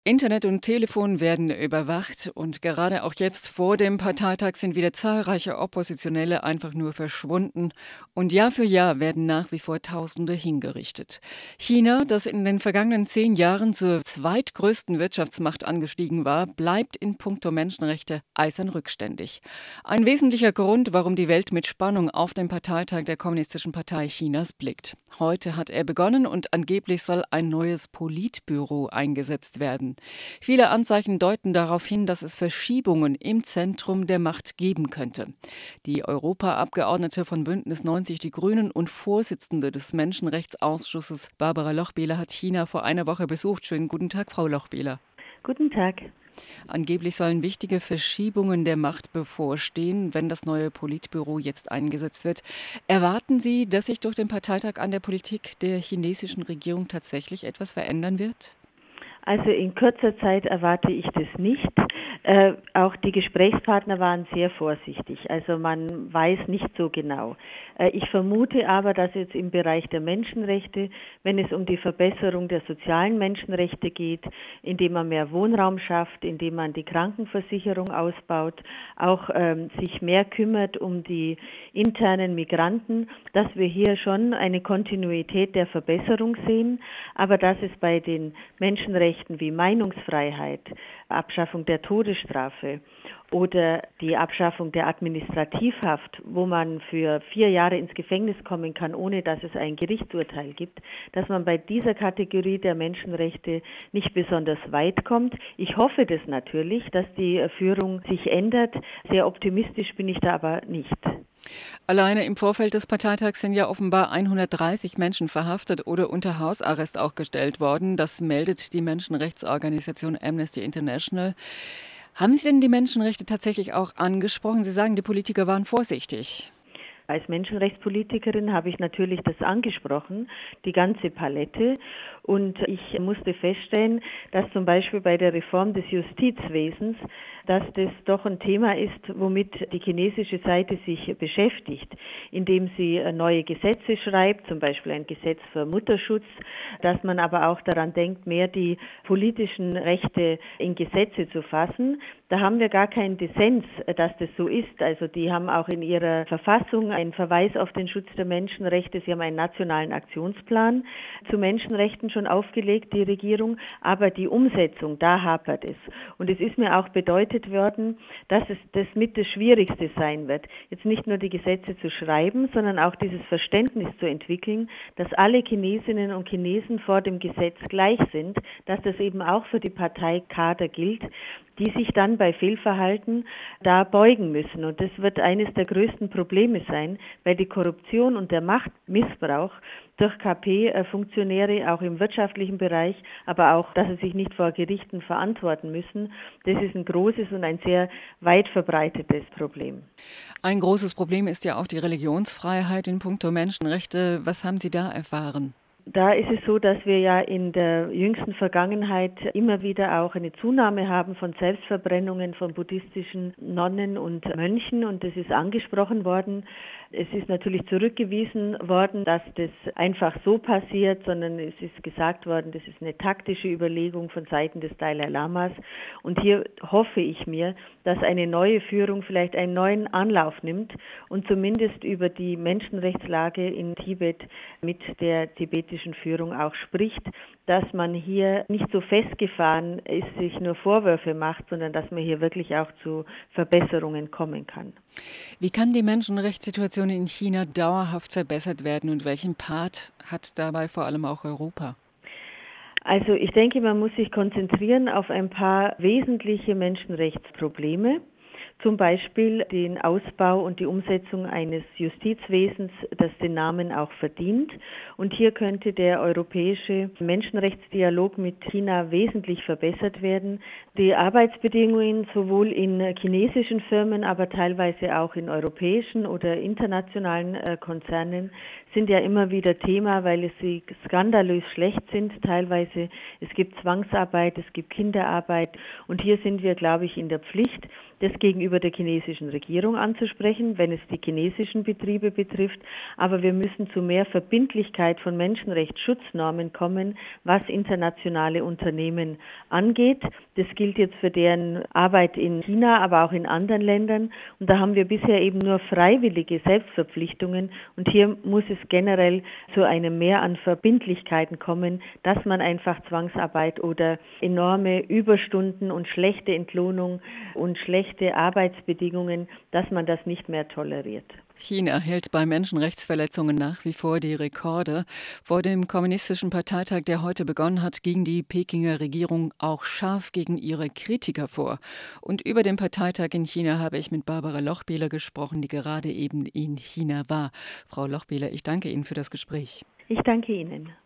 Internet und Telefon werden überwacht und gerade auch jetzt vor dem Parteitag sind wieder zahlreiche Oppositionelle einfach nur verschwunden und Jahr für Jahr werden nach wie vor Tausende hingerichtet. China, das in den vergangenen 10 Jahren zur zweitgrößten Wirtschaftsmacht angestiegen war, bleibt in puncto Menschenrechte eisern rückständig. Ein wesentlicher Grund, warum die Welt mit Spannung auf den Parteitag der Kommunistischen Partei Chinas blickt. Heute hat er begonnen und angeblich soll ein neues Politbüro eingesetzt werden. Viele Anzeichen deuten darauf hin, dass es Verschiebungen im Zentrum der Macht geben könnte. Die Europaabgeordnete von Bündnis 90 Die Grünen und Vorsitzende des Menschenrechtsausschusses Barbara Lochbihler hat China vor einer Woche besucht. Schönen guten Tag, Frau Lochbihler. Guten Tag. Angeblich sollen wichtige Verschiebungen der Macht bevorstehen, wenn das neue Politbüro jetzt eingesetzt wird. Erwarten Sie, dass sich durch den Parteitag an der Politik der chinesischen Regierung tatsächlich etwas verändern wird? Also in kurzer Zeit erwarte ich das nicht. Auch die Gesprächspartner waren sehr vorsichtig. Also man weiß nicht so genau. Ich vermute aber, dass jetzt im Bereich der Menschenrechte, wenn es um die Verbesserung der sozialen Menschenrechte geht, indem man mehr Wohnraum schafft, indem man die Krankenversicherung ausbaut, auch sich mehr kümmert um die internen Migranten, dass wir hier schon eine Kontinuität der Verbesserung sehen, aber dass es bei den Menschenrechten wie Meinungsfreiheit, Abschaffung der Todesstrafe oder die Abschaffung der Administrativhaft, wo man für 4 Jahre ins Gefängnis kommen kann, ohne dass es ein Gerichtsurteil gibt, dass man bei dieser Kategorie der Menschenrechte nicht besonders weit kommt. Ich hoffe das natürlich, dass die Führung sich ändert. Sehr optimistisch bin ich da aber nicht. Alleine im Vorfeld des Parteitags sind ja offenbar 130 Menschen verhaftet oder unter Hausarrest auch gestellt worden. Das meldet die Menschenrechtsorganisation Amnesty International. Haben Sie denn die Menschenrechte tatsächlich auch angesprochen? Sie sagen, die Politiker waren vorsichtig. Als Menschenrechtspolitikerin habe ich natürlich das angesprochen, die ganze Palette. Und ich musste feststellen, dass zum Beispiel bei der Reform des Justizwesens, dass das doch ein Thema ist, womit die chinesische Seite sich beschäftigt, indem sie neue Gesetze schreibt, zum Beispiel ein Gesetz für Mutterschutz, dass man aber auch daran denkt, mehr die politischen Rechte in Gesetze zu fassen. Da haben wir gar keinen Dissens, dass das so ist. Also die haben auch in ihrer Verfassung einen Verweis auf den Schutz der Menschenrechte. Sie haben einen nationalen Aktionsplan zu Menschenrechten schon aufgelegt, die Regierung. Aber die Umsetzung, da hapert es. Und es ist mir auch bedeutet worden, dass es das mit das Schwierigste sein wird. Jetzt nicht nur die Gesetze zu schreiben, sondern auch dieses Verständnis zu entwickeln, dass alle Chinesinnen und Chinesen vor dem Gesetz gleich sind, dass das eben auch für die Parteikader gilt, die sich dann bei Fehlverhalten da beugen müssen. Und das wird eines der größten Probleme sein, weil die Korruption und der Machtmissbrauch durch KP-Funktionäre auch im wirtschaftlichen Bereich, aber auch, dass sie sich nicht vor Gerichten verantworten müssen, das ist ein großes und ein sehr weit verbreitetes Problem. Ein großes Problem ist ja auch die Religionsfreiheit in puncto Menschenrechte. Was haben Sie da erfahren? Da ist es so, dass wir ja in der jüngsten Vergangenheit immer wieder auch eine Zunahme haben von Selbstverbrennungen von buddhistischen Nonnen und Mönchen und das ist angesprochen worden. Es ist natürlich zurückgewiesen worden, dass das einfach so passiert, sondern es ist gesagt worden, das ist eine taktische Überlegung von Seiten des Dalai Lamas. Und hier hoffe ich mir, dass eine neue Führung vielleicht einen neuen Anlauf nimmt und zumindest über die Menschenrechtslage in Tibet mit der tibetischen Führung auch spricht, dass man hier nicht so festgefahren ist, sich nur Vorwürfe macht, sondern dass man hier wirklich auch zu Verbesserungen kommen kann. Wie kann die Menschenrechtssituation in China dauerhaft verbessert werden und welchen Part hat dabei vor allem auch Europa? Also ich denke, man muss sich konzentrieren auf ein paar wesentliche Menschenrechtsprobleme. Zum Beispiel den Ausbau und die Umsetzung eines Justizwesens, das den Namen auch verdient. Und hier könnte der europäische Menschenrechtsdialog mit China wesentlich verbessert werden. Die Arbeitsbedingungen sowohl in chinesischen Firmen, aber teilweise auch in europäischen oder internationalen Konzernen sind ja immer wieder Thema, weil sie skandalös schlecht sind teilweise. Es gibt Zwangsarbeit, es gibt Kinderarbeit und hier sind wir, glaube ich, in der Pflicht, das gegenüber der chinesischen Regierung anzusprechen, wenn es die chinesischen Betriebe betrifft. Aber wir müssen zu mehr Verbindlichkeit von Menschenrechtsschutznormen kommen, was internationale Unternehmen angeht. Das gilt jetzt für deren Arbeit in China, aber auch in anderen Ländern. Und da haben wir bisher eben nur freiwillige Selbstverpflichtungen. Und hier muss es generell zu einem Mehr an Verbindlichkeiten kommen, dass man einfach Zwangsarbeit oder enorme Überstunden und schlechte Entlohnung und schlechte Arbeitsbedingungen, dass man das nicht mehr toleriert. China hält bei Menschenrechtsverletzungen nach wie vor die Rekorde. Vor dem Kommunistischen Parteitag, der heute begonnen hat, ging die Pekinger Regierung auch scharf gegen ihre Kritiker vor. Und über den Parteitag in China habe ich mit Barbara Lochbihler gesprochen, die gerade eben in China war. Frau Lochbihler, ich danke Ihnen für das Gespräch. Ich danke Ihnen.